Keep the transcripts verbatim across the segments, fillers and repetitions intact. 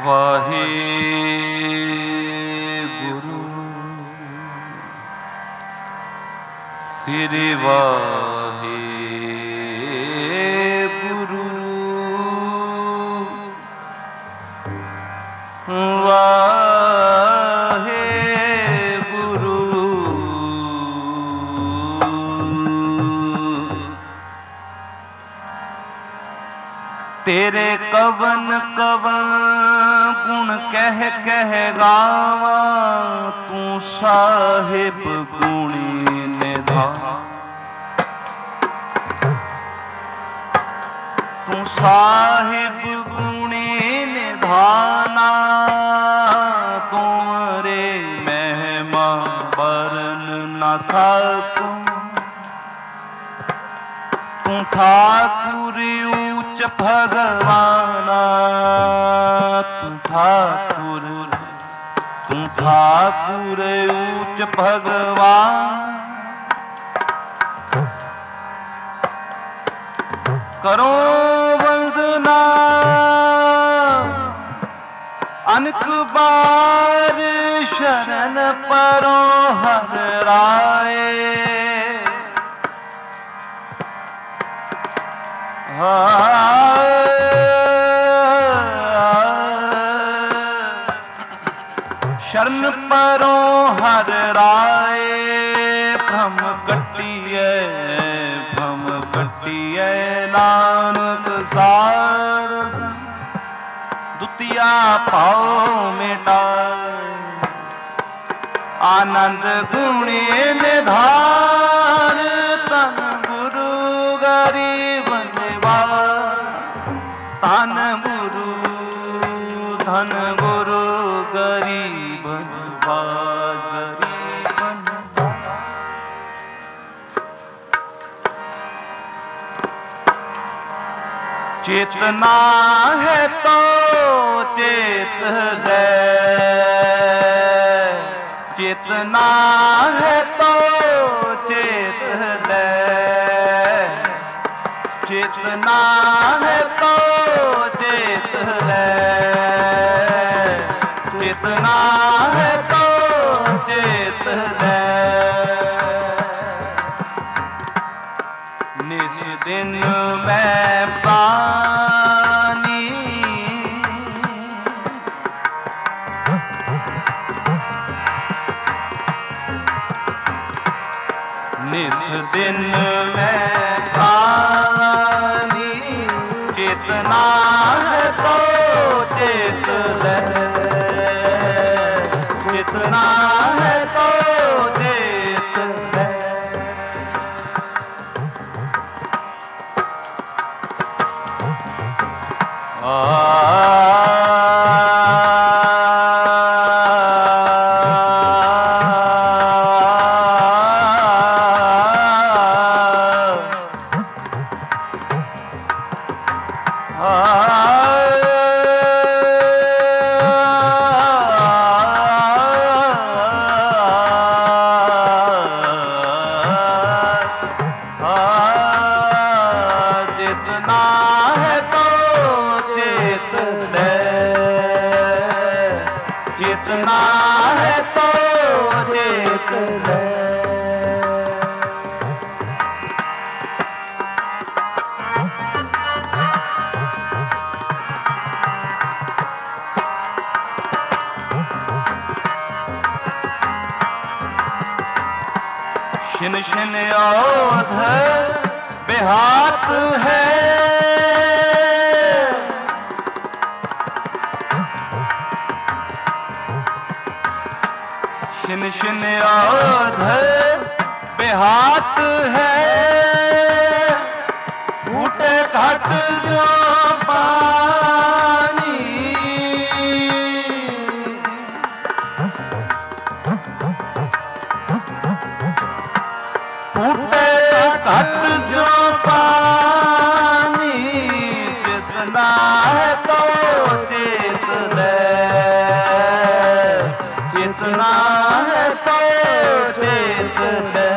वाहे गुरु श्री वाहे गुरु वाहे गुरु तेरे कवन कवन गुण कह कह गावा तू साहिब गुणी निधान तू साहिब गुणी निधाना तुमरे महिमा बरन न सकूं तू ठाकुर ऊंच भगवाना तू ठाकुर तू ठाकुर ऊंच भगवान करो वंदना अनक बार शरण परो हर राय शरण परो हर राय भ्रम कटिए भ्रम कटिए नानक सार दुतिया पाओ मिटाए आनंद गुणी निधान तन गुरु गरीब धन गुरु धन गुरु गरीब गरीब चेतना है तो चेत है चेतना है तो चेत है चेतना है तो चेत है चेतना है तो चेत है निस दिन मैं प्राणी निस दिन मैं प्राणी चेतना है तो चेत है चेतना है तो चेत है आ शिन शिन ओध बेहात है शिन शिन ओध बेहात है फूटे घट जो पानी फूटे घट जो पानी जितना है तो चेत है जितना है तो चेत है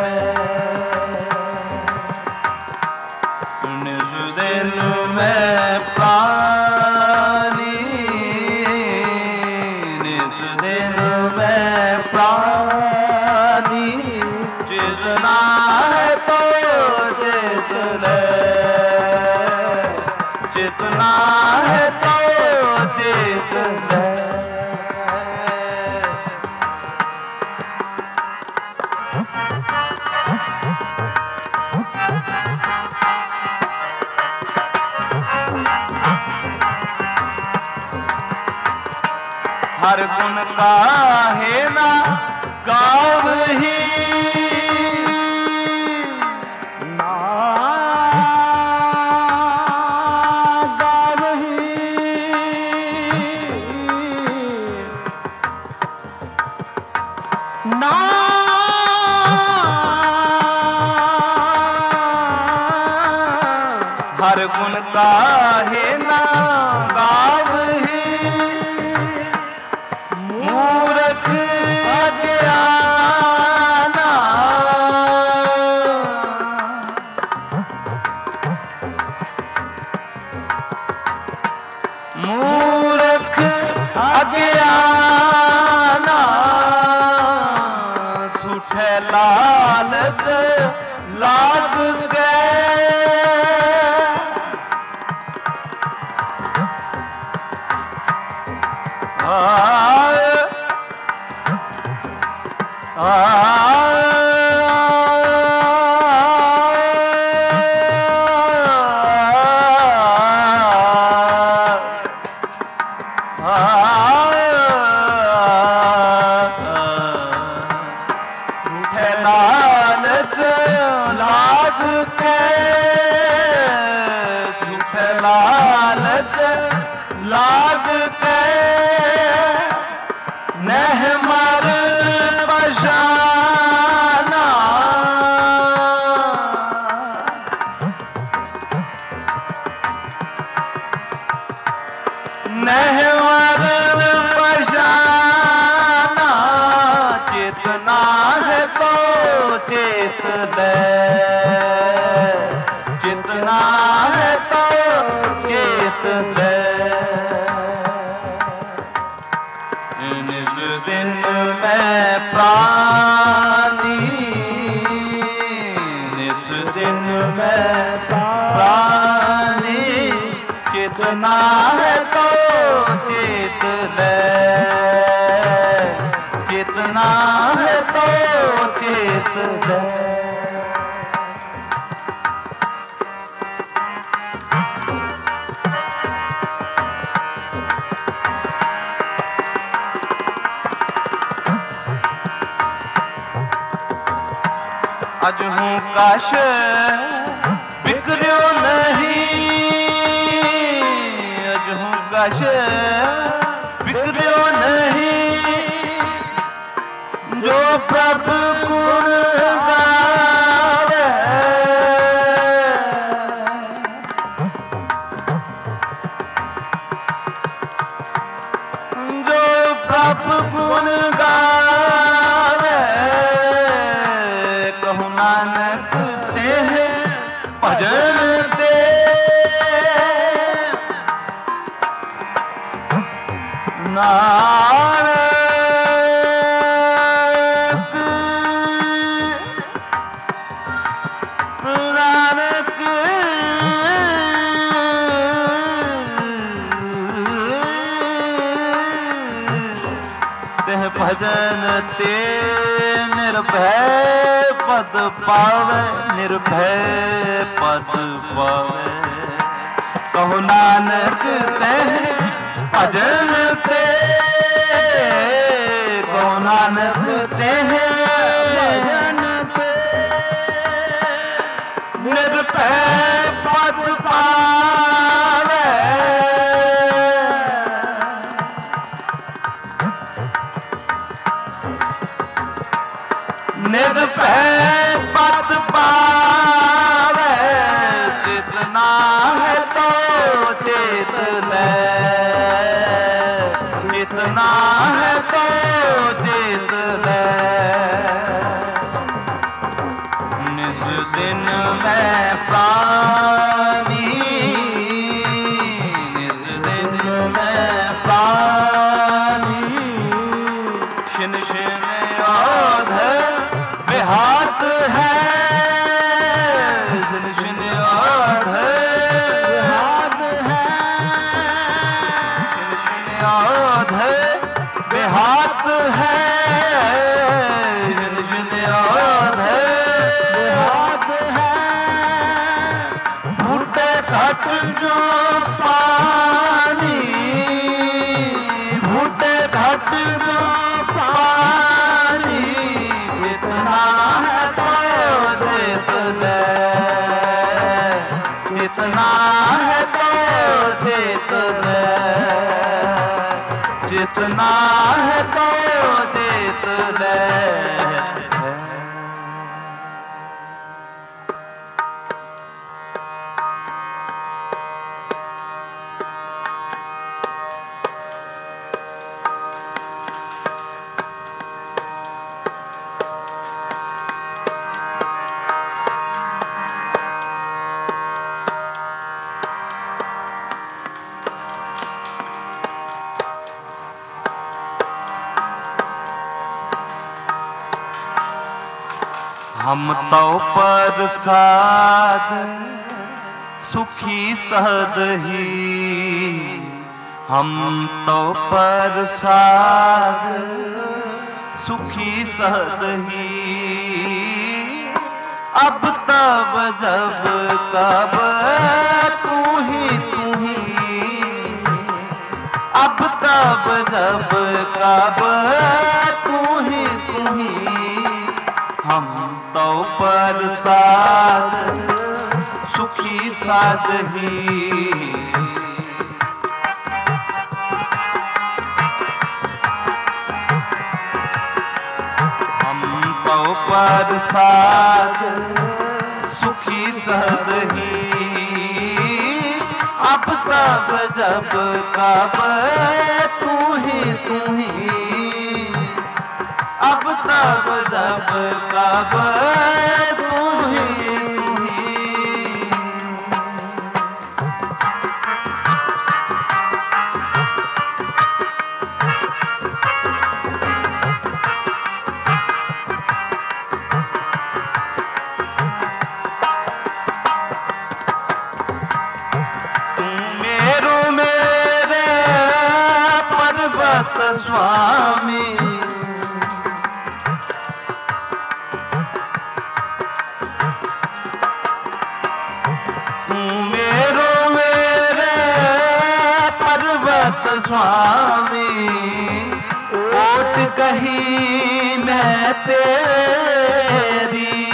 निज दिन में प्राण हर गुण काहे ना गावही, ना गावही, ना हर गुण काहे ना गावही, मूर्ख अज्ञाना, मूर्ख अज्ञाना, झूठे लालच लाग गए, आए झूठे लालच लाग के, झूठे लालच लाग के, नह मर बशाना, नह मर बशाना, चेतना है तो चेत दे, चेतना है तो चेत दे, निज दिन में प्राणी, निज दिन में प्राणी, चेतना है तो चेत ले, चेतना है तो चेत ले। अज हूँ काश बिखरियो नहीं, अज हूँ काश बिखरियो नहीं, जो प्रभु गुण गावे, जो प्रभु गुण गावे, कहु नानक ते भजन दे, नानक नानक ते भजन ते निर्भय पद पावे, निर्भय पद पावे, कहु नानक ते भजन ते, कहु नानक ते भजन ते, निर्भय पद पावे, निर्भय पद पावे, जितना है तो चेत ले, जितना है तो चेत ले, निज दिन में प्राणी, निज दिन में प्राणी, छिन छिन ओध हाथ है, छिन छिन ओध हाथ है, छिन छिन ओध बेहात है, छिन छिन ओध बेहात है, फूटे घट जो पानी, फूटे घट घट में पानी जितना है तो देत दे, जितना है तो देत दे, जितना है तो देत दे। हम तो प्रसाद सुखी सहदही, हम तो प्रसाद सुखी सहदही। अब तब जब कब तू ही तू ही, अब तब जब कब तू ही तू ही। हम तो प्रसाद सुखी सादही, हम तो प्रसाद सुखी सादही। अब तब जब कब तू ही तू ही, अब तब जब कब तू ही तू ही। तू मेरो मेरे पर्वत स्वामी, स्वामी ओट कहीं मैं तेरी,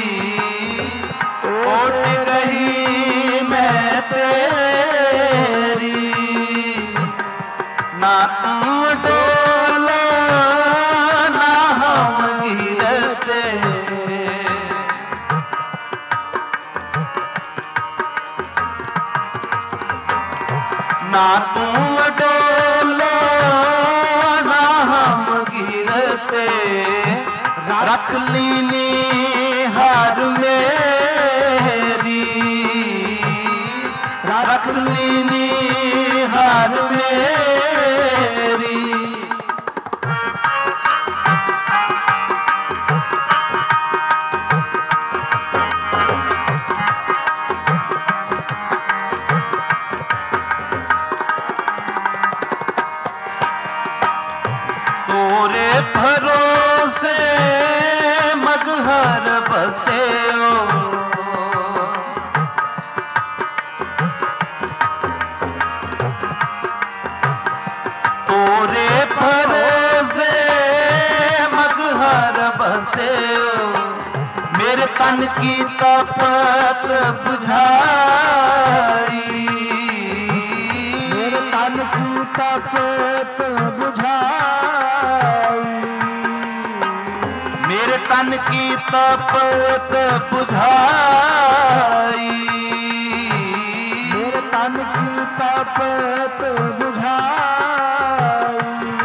ओट कहीं मैं तेरी। ना तू डोलो ना हम गिरते, ना तू डोलो ना हम गिरते। रख लीनी हार मेरी, रख लीनी हार मेरी। तोरे भरोसे मगहर बसे हो, तोरे भरोसे मगहर बसे हो। मेरे तन की तपत बुझाई, मेरे तन की तपत बुझाई, मेरे तन की तपत बुझाई, मेरे तन की तपत बुझाई।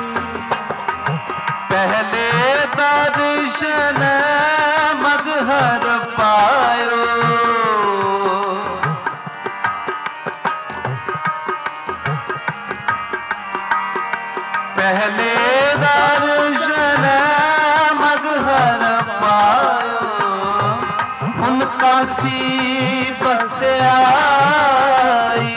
पहले दर्शन मगहर पायो, पहले दर्शन मगहर पायो। उनका सी बस आई,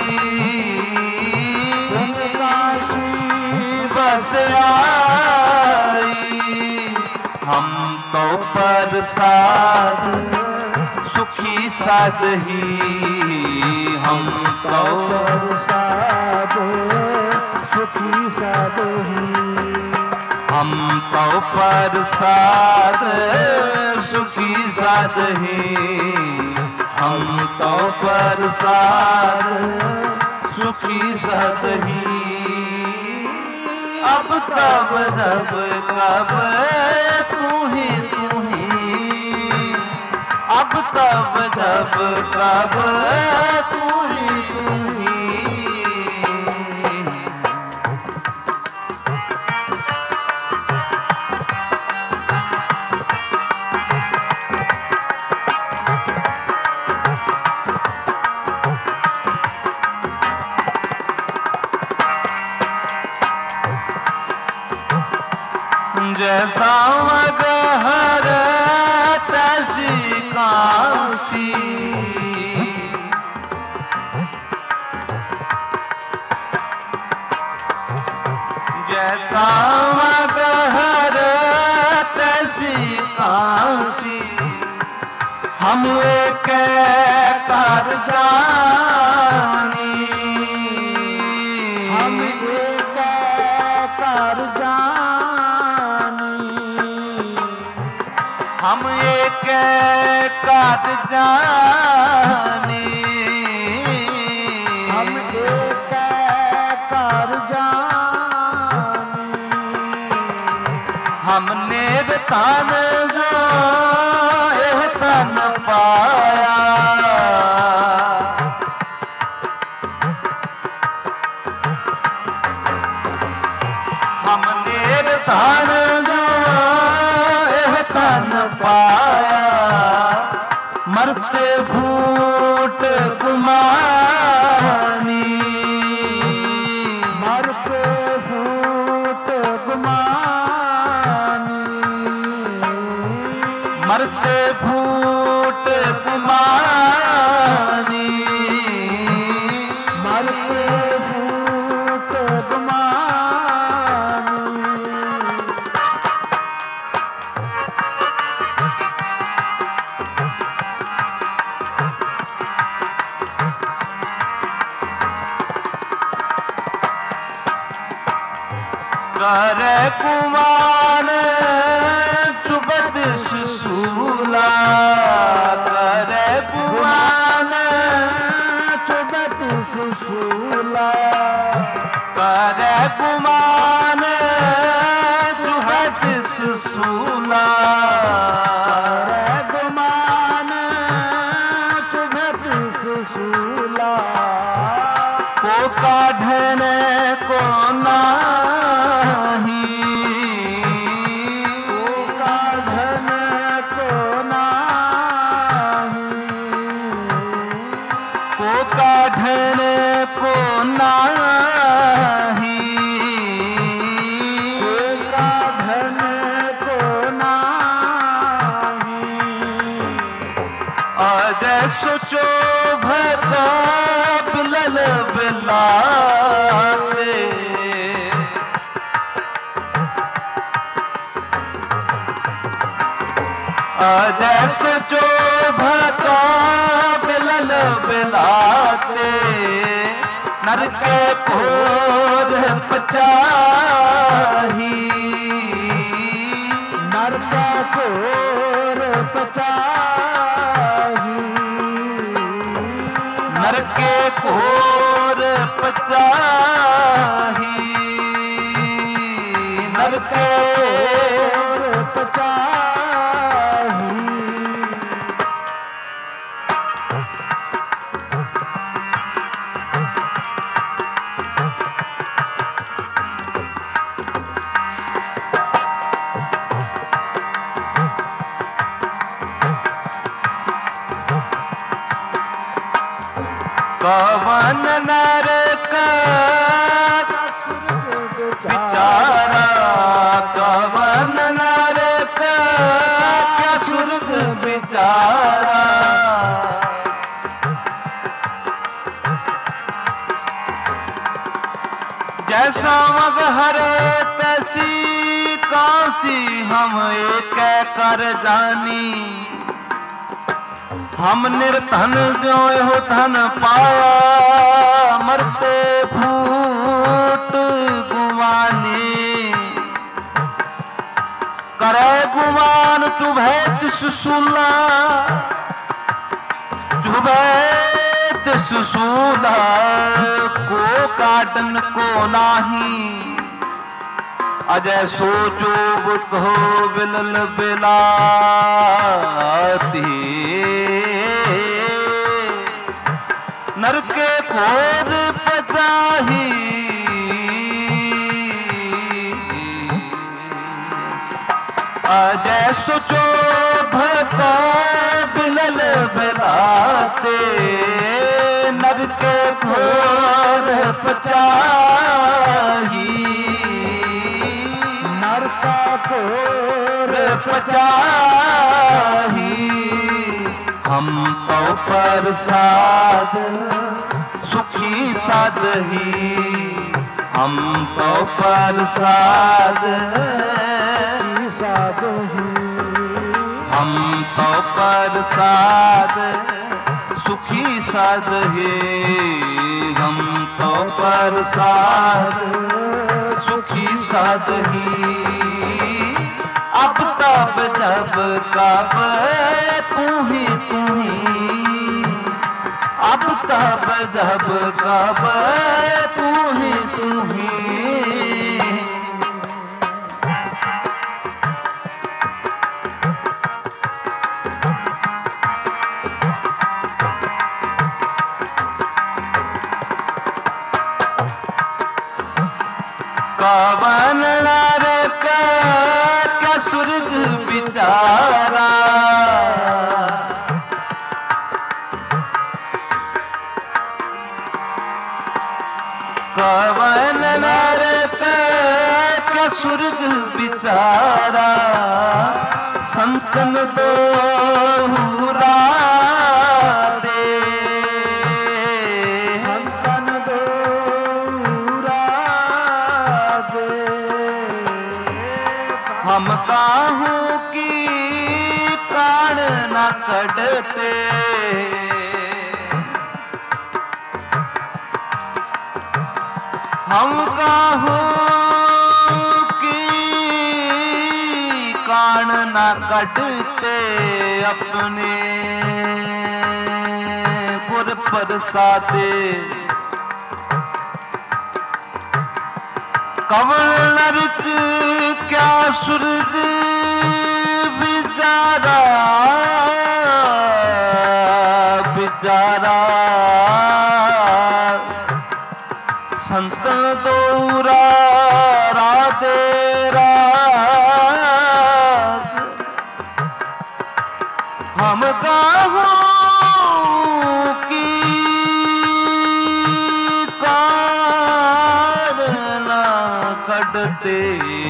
उनका सी बस आई। हम तो प्रसाद सुखी सादही, हम तो प्रसाद सुखी सादही। हम तो प्रसाद सुखी साधही, हम तो प्रसाद सुखी साधही। अब तब जब कब तू ही तू ही, अब तब जब कब तू ही तू ही। जैसा मगहर तैसी काशी, जैसा मगहर तैसी काशी। हम एक कर जानी, हम एक कर जानी, हम एक काट जानी, हम एक कर जानी। हमने तन जो एह तन पाया, हमने तन जो एह तन पाया। मरते फूट गुमानी, मरते फूट गुमानी, मरते फूट गुमानी, मरते फूट गुमानी। कर कुमान चुबत सुसूला, कर कुमान चुबत सुसूला, कर कुमान चुबत सुसूला, कर कुमान चुबत सुसूला। को काढ़ने को ना काढ़ने को नाही, काढ़ने को नाही। आज सोचो भता बिलल बिलाते, आज सोचो भता बिलल बिलाते। नरक घोर पचाही, नरक घोर पचाही, नरक घोर पचाही, नरक घोर पचाही। कवन नरक बिचारा, कवन नरक क्या स्वर्ग बिचारा। जैसा मगहर तैसी काशी, हम एक कर जानी। हम निर्धन जो हो धन पाया, मरते फूट गुमानी। जुभैत सुसूला जुभैत सुसूला को काटन को नाही अजय सोचो बुद्धो बिलल बिलाती नर के खोर पताही अजय सोचो भको बिलल बिलाते नर के खोर पचाही खोर पचाही हम तो प्रसाद सुखी साधही हम तो प्रसाद साधही हम तो प्रसाद सुखी साधहे हम तो प्रसाद सुखी साधही अब तब जब कब तू ही तू ही अब तब जब कब तू ही तू ही कवन नरक क्या स्वर्ग बिचारा कवन नरक क्या स्वर्ग बिचारा संतन दोहरा दे संतन दोहरा दे हम काहू की कान न कटते हम काहू की कान न कटते अपने पुर परसाते कवन नरक क्या स्वर्ग बिचारा बिचारा संतन दौरा राधे रात हम काहू की कार न कटते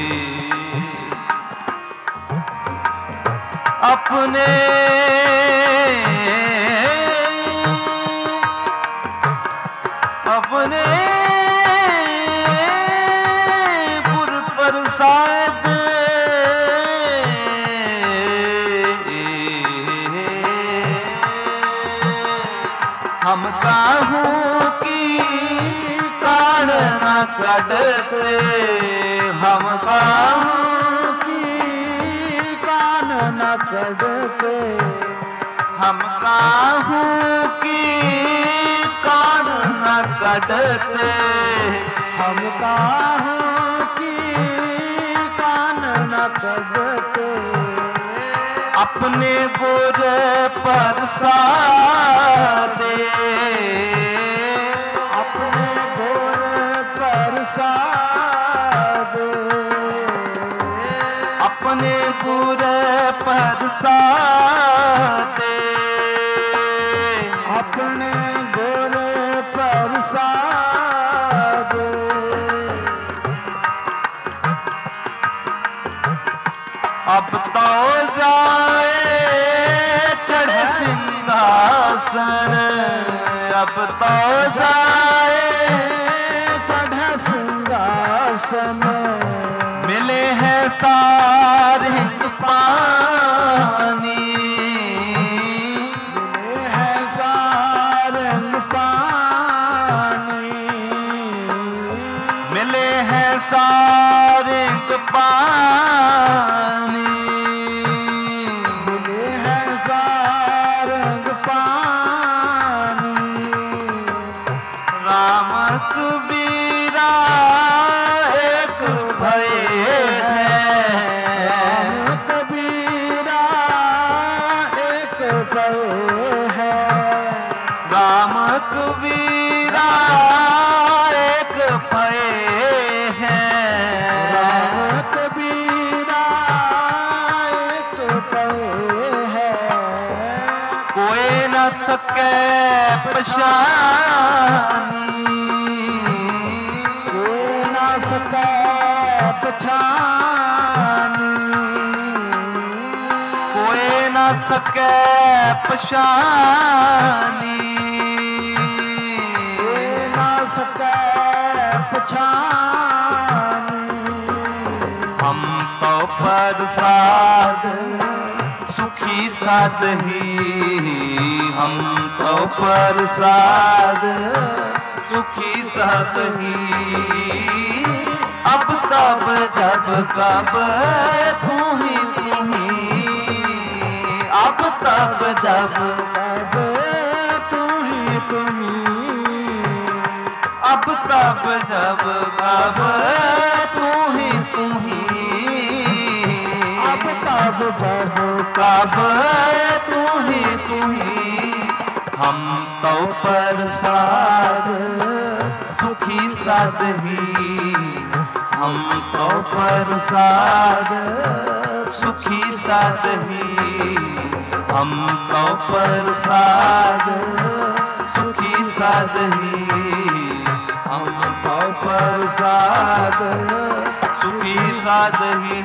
अपने अपने पुर प्रसाद हम काहू की कान न कटते हम काहू की कान न कटते हम काहू की कान न कटते हम काहू की कान न कटते अपने गुर परसादे अपने गुर परसादे अपने गुर परसादे अपने गुर परसादे अब तो जाए चढ़े सिंहासन अब तो जाए चढ़े सिंहासन मिले हैं सारे पानी मिले हैं सारे पानी मिले हैं सारे पानी सके पछानी, कोई ना सके पछानी, कोई ना सके पछानी, कोई ना सके पछानी। हम तो प्रसाद सुखी साध ही, हम तो प्रसाद सुखी साध ही। अब तब जब कब तू ही तू ही, अब तब जब कब तू ही तू ही, अब तब जब कब तू ही तू ही, अब तब जब कब तू ही तू ही। हम तो प्रसाद सुखी साध ही, हम तो प्रसाद सुखी साध ही, हम तो प्रसाद सुखी साध ही, हम तो प्रसाद सुखी साध ही।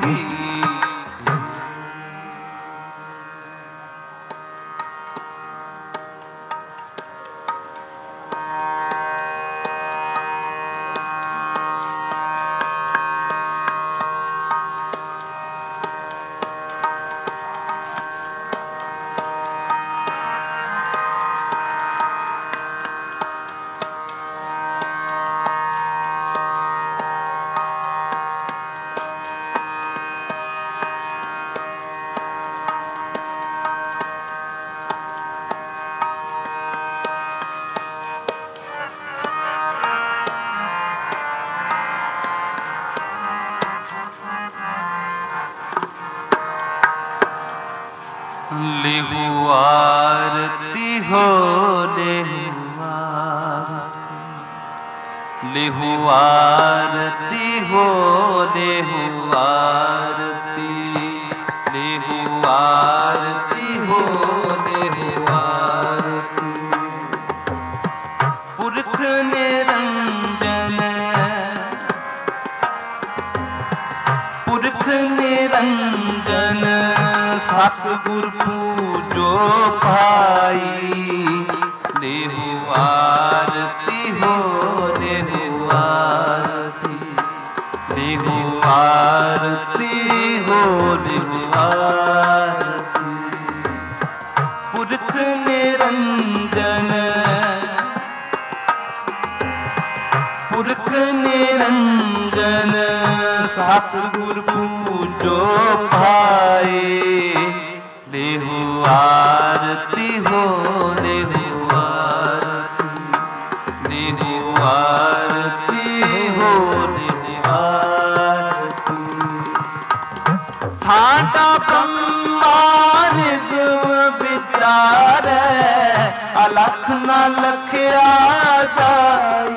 लेहु आरती हो लेहु आरती, लेहु आरती हो लेहु आरती, लेहु आरती हो लेहु आरती। पुरख निरंजन पुरख निरंजन सतगुर पूजो भाई। लेहु आरती हो लेहु आरती, लेहु आरती हो लेहु आरती। पुरख निरंजन पुरख निरंजन सतगुर पूजो भाई। लेहु आरती हो लेहु आरती, लेहु आरती हो लेहु आरती। ठाडा ब्रह्मा निगम विचारे, अलख न लखया जाई।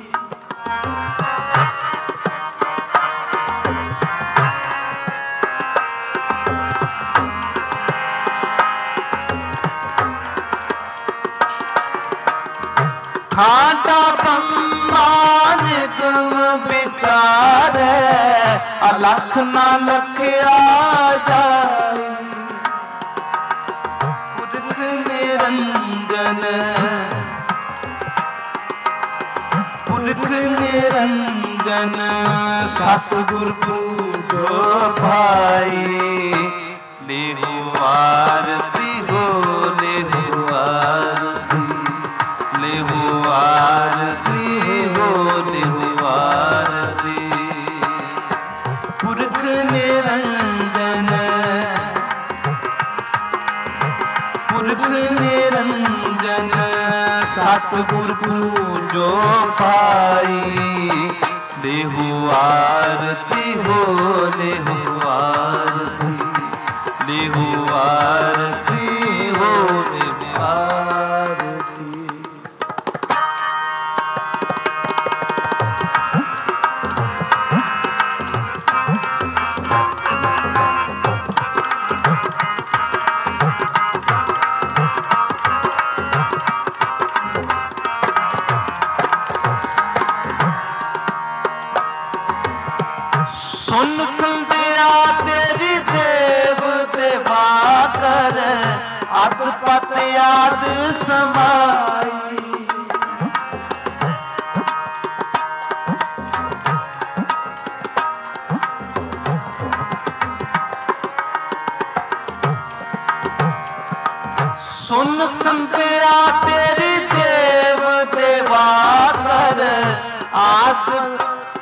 ठाडा ब्रह्मा निगम विचारे, अलख न लखया जाए। पुरख निरंजन पुरख निरंजन सतगुर पूजो भाई। लेहु आरती हो लेहु आरती, लेहु आरती हो लेहु आरती। पुरख निरंजन पुरख निरंजन सतगुर पूजो भाई। लेहु आरती हो लेहु आरती, लेहु आरती हो लेहु आरती। सुन संध्या तेरी देव देवा कर, अत पत याद समाई। सुन संध्या तेरी देव देवा कर, आद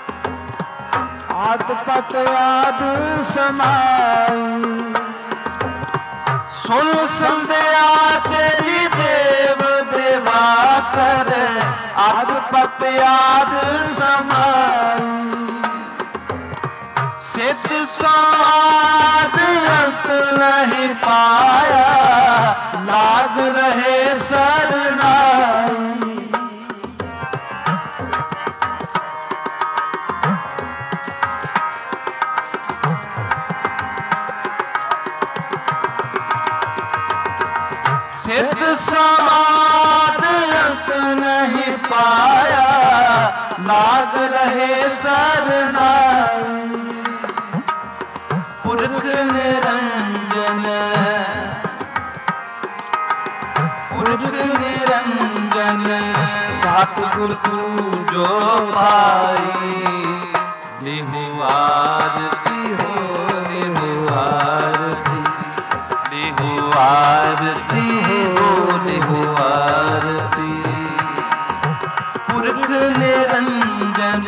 आद पत याद समाई। सुन संध्या तेरी देव देवा कर, आद पत याद समाई। सिद्ध समाद अंत नहीं पाया, लाग रहे सरनाई। सिद्ध समाद अंत नहीं पाया, लाग रहे सरनाई। पुरख निरंजन पुरख निरंजन, सतगुर पूजो पाई। निहु आरती हो निहु आरती, निहु आरती हो निहु आरती। पुरख निरंजन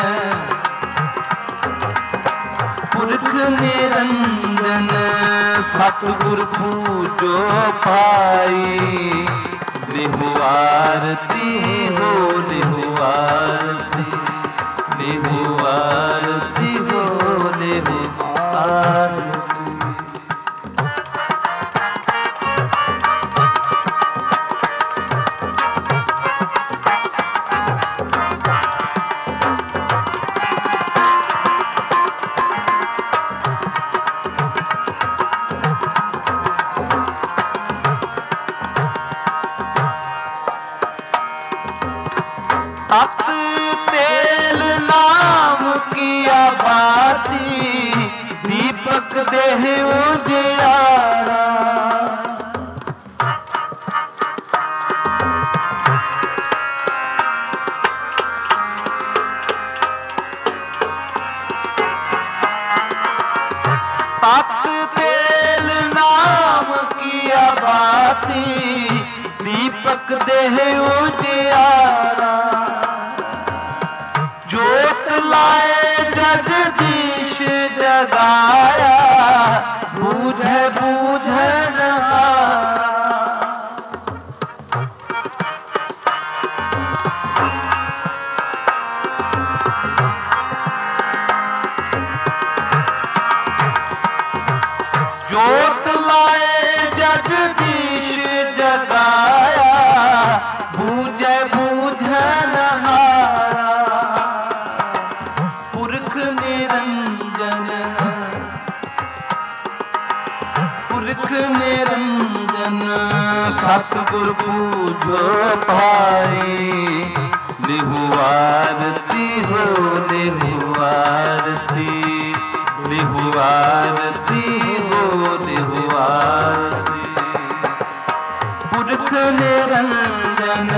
पुरख निरंजन, सतगुर पूजो पाई। निहु आरती हो निहु आरती, निहु आरती हो निहु आरती। तत तेल नाम किया बाती, दीपक देह उजियारा। तत तेल नाम किया बाती, दीपक देह उजियारा। जोत लाए जगदीश जगाया, बूझे बूझे नहारा। जोत लाए जगदीश जगाया, बूझे बूझे नहारा। पुरख निरंजन पुरख निरंजन, सतगुर पूजो पाई। निहु आरती हो निहु आरती, निहु आरती हो निहु आरती। पुरख निरंजन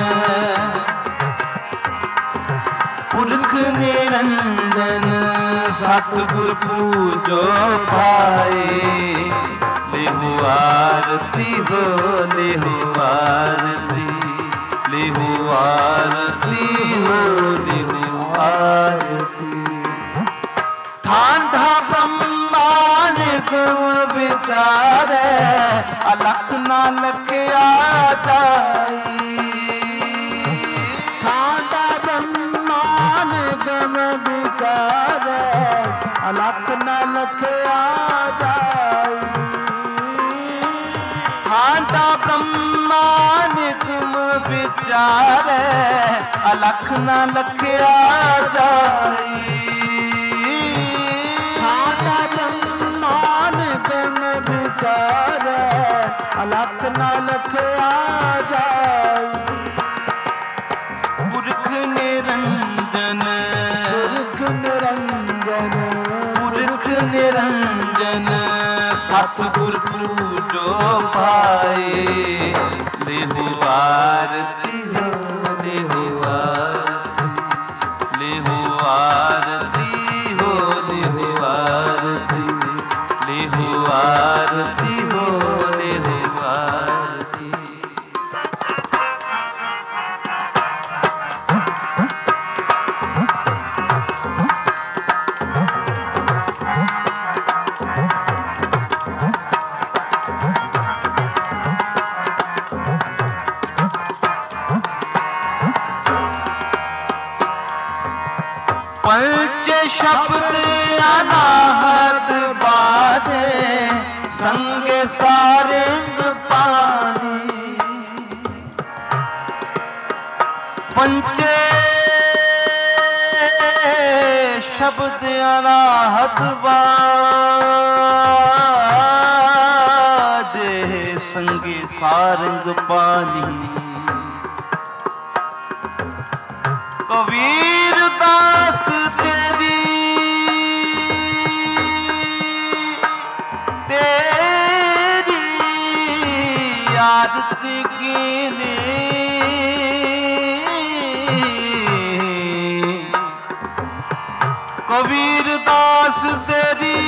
पुरख निरंजन, सतगुर पूजो पाए। निहु आरती हो निहु आरती, निहु आरती हो निहु आरती। ठांडा ब्रह्मांड गुण विचारे, अलख ना लखया जाई। ठांडा ब्रह्मांड गुण विचारे, अलख ना लखया जाई। ठांडा ब्रह्मांड गुण विचारे, अलख ना लखया जाई। अलख न लखया जाई। पुरख निरंजन पुरख निरंजन पुरख निरंजन सतगुर पूजो पाए। लेहु आरती हो लेहु आरती, लेहु आरती हो लेहु आरती, लेहु आरती हो लेहु आरती। पंच शब्द अनाहत बाजे संग सारंग पानी। पंच शब्द अनाहत बाजे संग सारंग पानी। कबीर दास तेरी तेरी आरती कीने। कबीर दास तेरी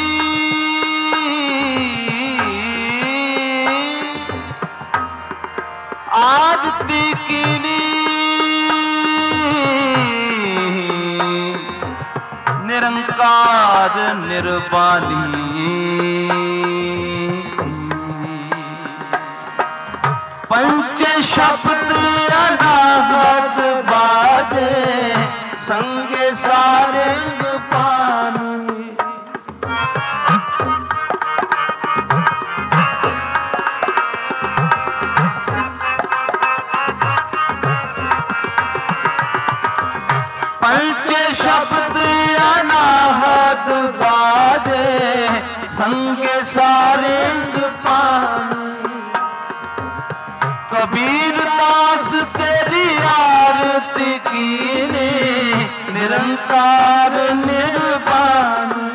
आरती कीनी। निरंकार निर्वाणी पंच शब्द अनाहत बाजे संग सारंग पानी। पंच शब्द अनाहत बाजे संग सारंग पानी। कबीर दास तेरी आरती कीने निरंकार निर्वाणी।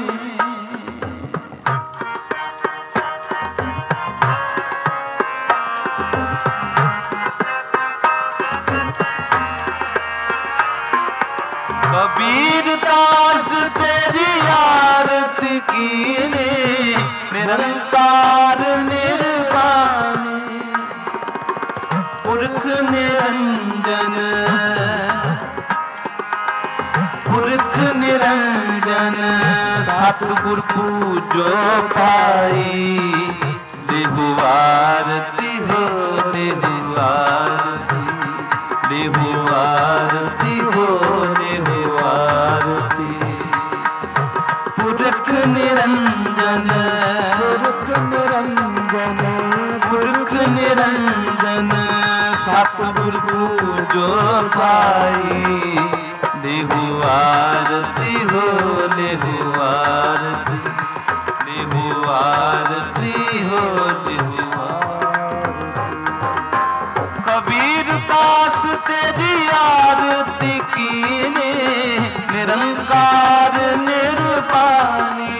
कबीर दास तेरी आरती कीने निरंकार निर्वाणी। पुरख निरंजन पुरख निरंजन सतगुर पूजो पाई। लेहु आरती हो लेहु आरती, लेहु आरती हो लेहु आरती। पुरख निरंजन पुरख निरंजन पुरख निरंजन सतगुर पूजो पाई। लेहु आरती हो लेहु आरती, लेहु आरती हो लेहु आरती। कबीर दास तेरी आरती कीने निरंकार निर्वाणी।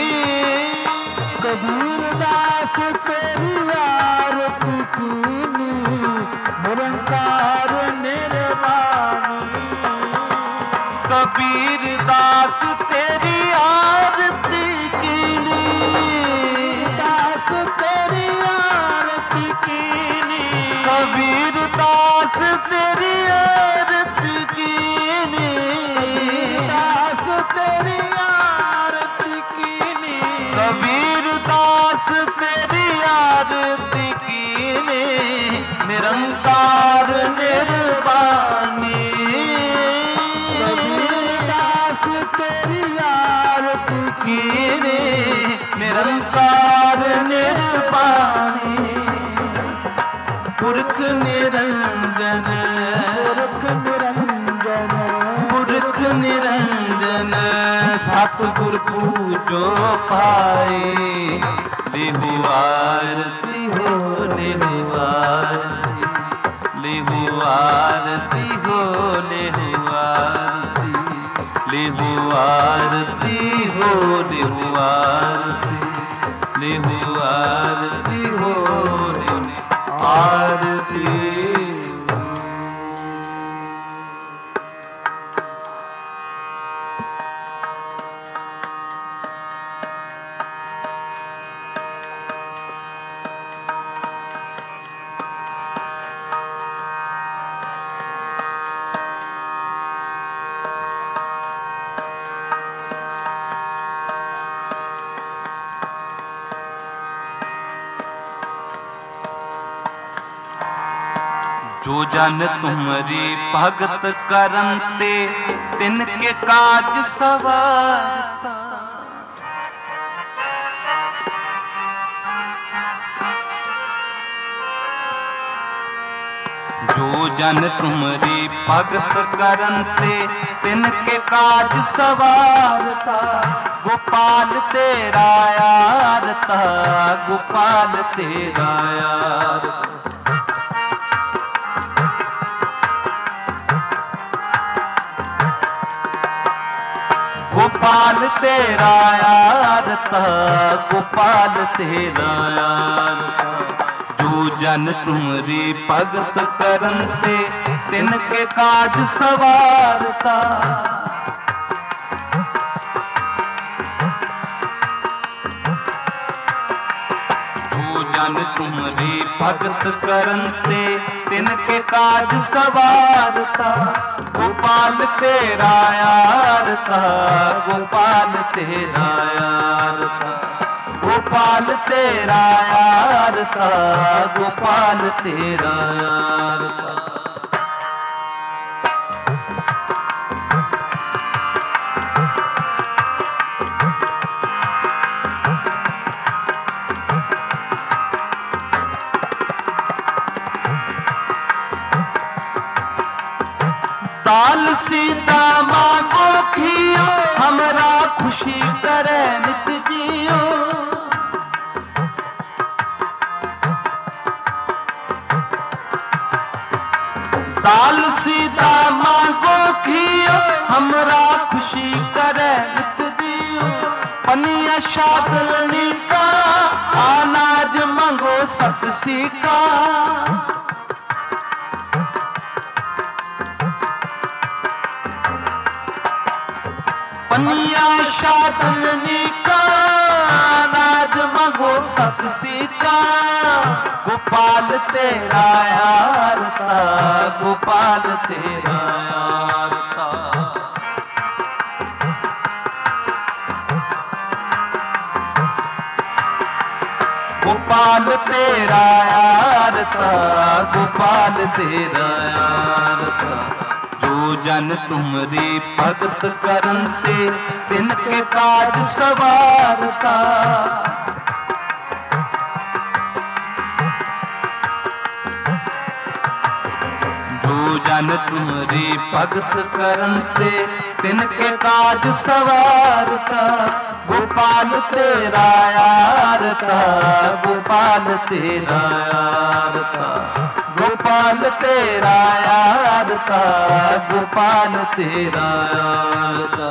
कबीर दास तेरी आरती कीनी निरंकार निर्वाणी। कबीर दास तेरी आरती कीनी दास तेरी आरती कीनी। कबीर दास तेरी आरती कीनी दास तेरी आरती कीनी। कबीर दास तेरी आरती कीने निरंकार निर्वाणी। कबीर दास तेरी आरती कीने निरंकार निर्वाणी। पुरख निरंजन पुरख निरंजन पुरख निरंजन सतगुर पूजो पाए। लेहु आरती हो लेहु आरती, लेहु आरती हो लेहु आरती, लेहु आरती हो, लेहु आरती, लेहु आरती हो, लेहु आरती। जो जन तुमरी भगत करंते, तिनके काज सवारता। जो जन तुमरी भगत करंते, तिनके काज सवारता। गोपाल तेरा यारता, गोपाल तेरा यारता। गोपाल तेरा यारता, गोपाल तेरा यारता। जो जन तुमरी भगत करंते, तिनके काज सवारता। जो जन तुमरी भगत करंते, तिनके काज सवारता। गोपाल तेरा यारता, गोपाल तेरा यारता। गोपाल तेरा यारता, गोपाल तेरा यारता। दाल सीता मांगो खियो, हमरा खुशी करे नित जियो। दाल सीता मांगो खियो, हमरा खुशी करे नित जियो। पनिया शादलनी का, अनाज मांगो सत सीका। पनिया शादलनी का, अनाज मांगो सत सीका। गोपाल तेरा यारता, गोपाल तेरा यारता। गोपाल तेरा यारता, गोपाल तेरा यारता। जो जन तुमरी भगत करंते, तिनके काज सवारता। जो जन तुमरी भगत करंते, तिनके काज सवारता। गोपाल तेरा यारता, गोपाल तेरा यारता। गोपाल तेरा यारता, गोपाल तेरा यारता।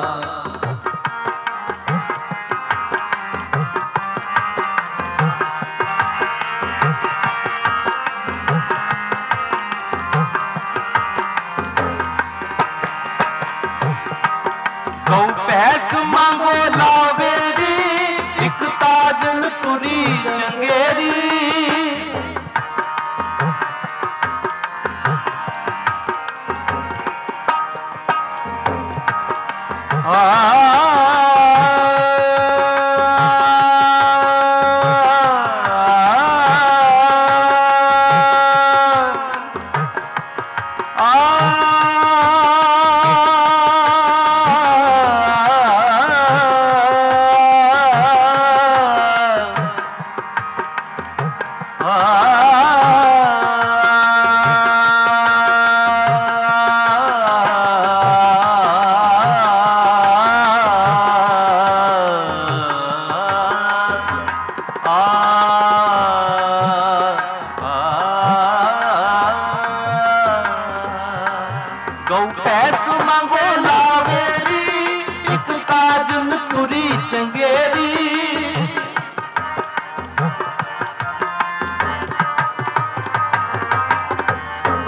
गौ भैंस मांगो लावेरी, एक ताजन तुरी चंगेरी। आ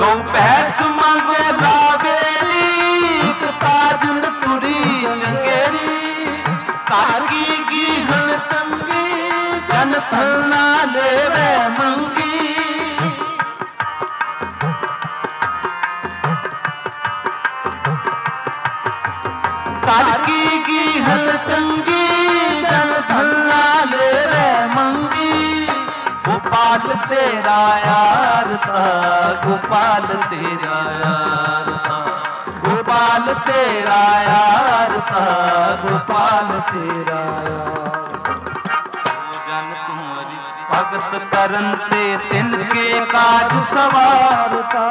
गौ भैंस मांगो लावेरी, एक ताजन तुरी चंगेरी, कारगी की हल तंगी, जन फलना लेवे मंगी। कारगी की हल तंगी, जन फलना लेवे मंगी। गोपाल तेरा यार था, गोपाल तेरा यार था, गोपाल तेरा यार था, गोपाल तेरा यार। जन तुम्हारी भगत करन ते तिनके काज सवारता।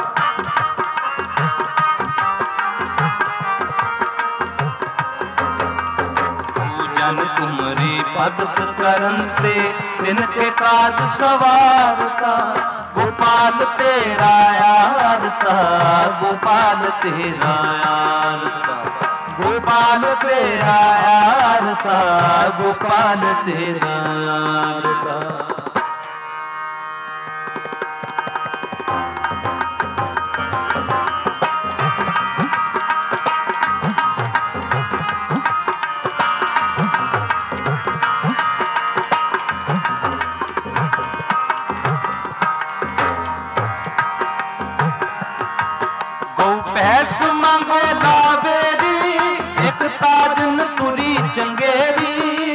जन तुम्हारी भगत करन ते तिनके काज सवारता। गोपाल तेरा यार था, गोपाल तेरा यार था, गोपाल तेरा यार था, गोपाल तेरा यार था। भैंस मांगो लावेरी, एक ताजन तुरी चंगेरी।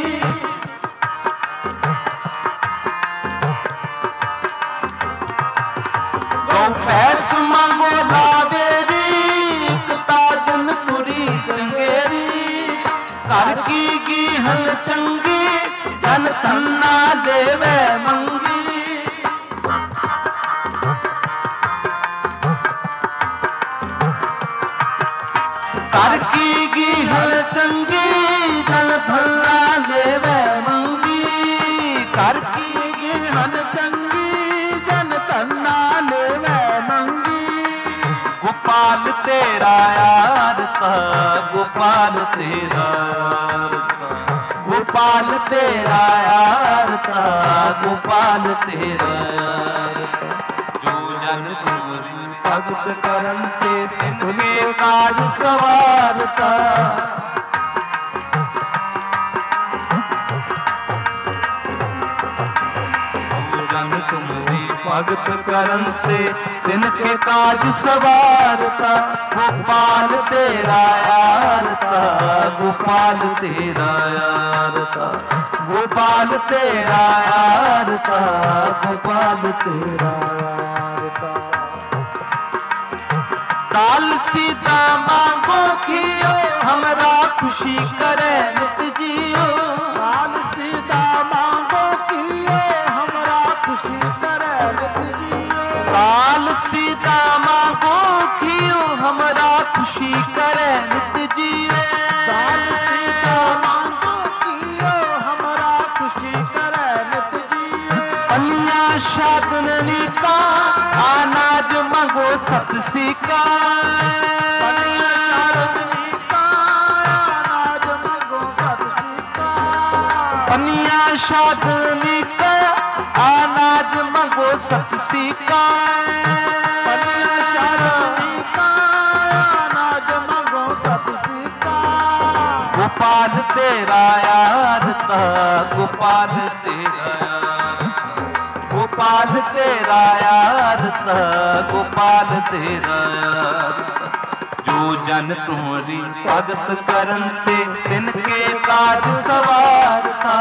गौ भैंस मांगो लावेरी, एक ताजन तुरी चंगेरी। घर की गी हल चंगी, जन धन्ना देवे मंगी। कर की गी हल चंगी, जन फलना लेवे मंगी। कर की गी हल चंगी, जन धन्ना लेवे मंगी। गोपाल तेरा यार था, गोपाल तेरा यार था, गोपाल तेरा यार था, गोपाल तेरा यार था। जो जन तुम्हारी भगत करन ते तिनके काज सवारता। जन तुम्हारी भगत करन ते तिनके काज सवारता। गोपाल तेरा यार था, गोपाल तेरा यार था, गोपाल तेरा यार था, गोपाल तेरा यार था। काल सीता मांगो खियो, हमरा खुशी करे नित जियो। काल सीता मांगो खियो, हमरा खुशी करे नित जियो। काल सीता मांगो खियो, हमरा खुशी करे नित जियो। काल सीता मांगो खियो, हमरा खुशी करे नित जियो। पनिया शादननी का अनाज मांगो सत सिका। पनिया शादनी का अनाज मंगो सत सिका। पनिया शादनी का अनाज मंगो सत सिका। गोपाल तेरा यार था, गोपाल तेरा यार था, गोपाल तेरा यार था, गोपाल तेरा यार था। जो जन तुम्हारी भगत करन ते तिनके काज सवारता।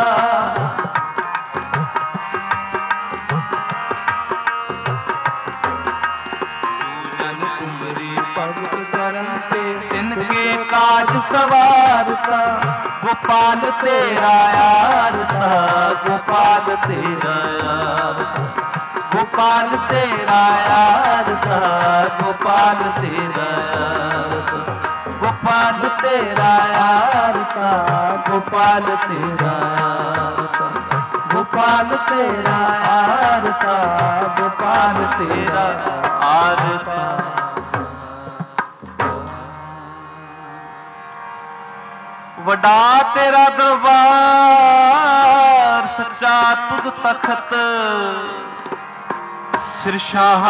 जन तुम्हारी भगत करन ते तिनके काज सवारता। गोपाल तेरा यार था, गोपाल तेरा यार था, गोपाल तेरा यार था, गोपाल तेरा यार था, गोपाल तेरा यार था, गोपाल तेरा यार था, गोपाल तेरा यार था, गोपाल तेरा यार था। वडा तेरा दरबार, सच्चा तुद तखत, सिरशाह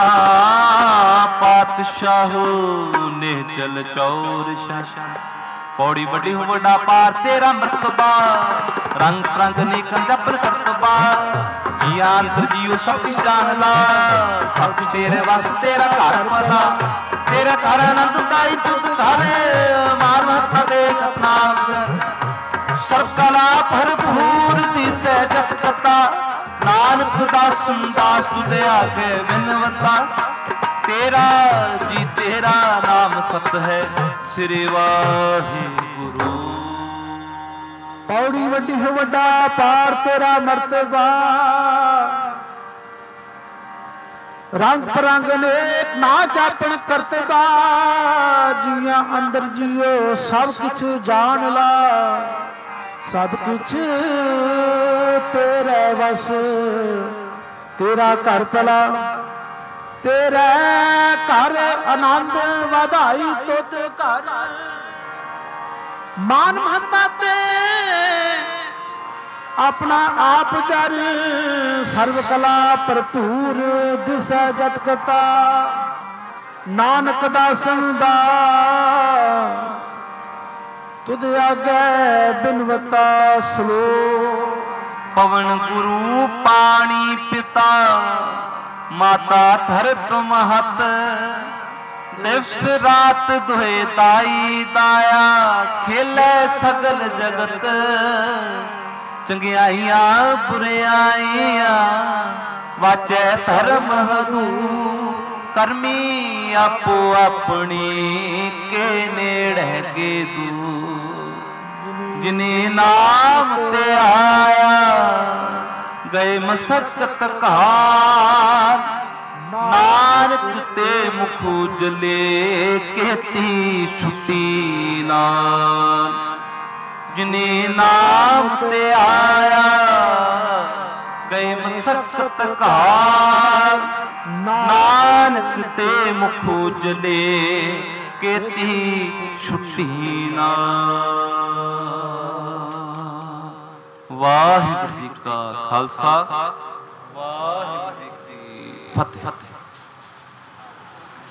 पातशाहो निहचल चौर शासन। पौड़ी वड्डी हो वड्डा पार तेरा मरतबा, रंग रंग नेकन जपन करतबा। जिया अंतर जियो सब कुछ जान ला, सब कुछ तेरे वस तेरा घर वाला। तेरा घर आनंद दाई तुद घर, मार महत्ता देख नाम सर्व कला भरपूर दिसै जत कता। नानक दासन दास तुझे आगे बिनवता। तेरा जी तेरा नाम सत है श्री वाहिगुरु। पौड़ी वड्डी हो वड्डा पार तेरा मर्तबा, रंग परंग नेक ना जापन करतबा। जिया अंदर जियो सब कुछ जान ला, सब कुछ तेरे वस तेरा घर भला। तेरे घर आनंद वधाई तुद घर, मान महता ते अपना आप जर। सर्व कला भरपूर दिसै जत कता। नानक दासन दा तुद आगे बिनवता सलो। पवन गुरु पानी पिता, माता धरत महत। दिवस रात दुहे ताई दाया, खेले सगल जगत। चंगियाइया बुरियाइया वाचे धर्म हदू। करमी आपो अपनी के नेड़े के दू। जिने नाम ते आया गए मसकत काल। नानक ते मुख उजले कहती छुट्टी नाल। जिने नाम ते आया गए मसकत काल। नानक ते मुख उजले कहती छुट्टी नाल। वाहिगुरू जी का खालसा, वाहिगुरू जी की फतेह।